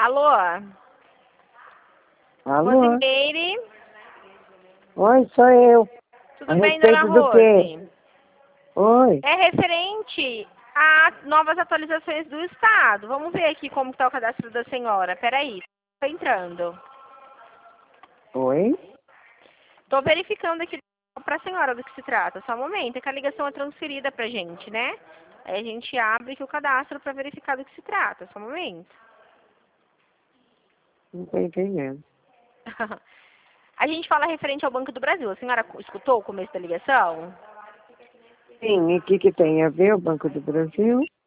Alô? Alô? Rosimeire? Oi, sou eu. Tudo A bem, dona respeito do quê? Rose? Oi. É referente a novas atualizações do Estado. Vamos ver aqui como está o cadastro da senhora. Peraí, estou entrando. Oi? Estou verificando aqui para a senhora do que se trata. Só um momento, é que a ligação é transferida para a gente, né? Aí a gente abre aqui o cadastro para verificar do que se trata. Só um momento. Não tô entendendo. A gente fala referente ao Banco do Brasil. A senhora escutou o começo da ligação? Sim, e o que tem a ver o Banco do Brasil?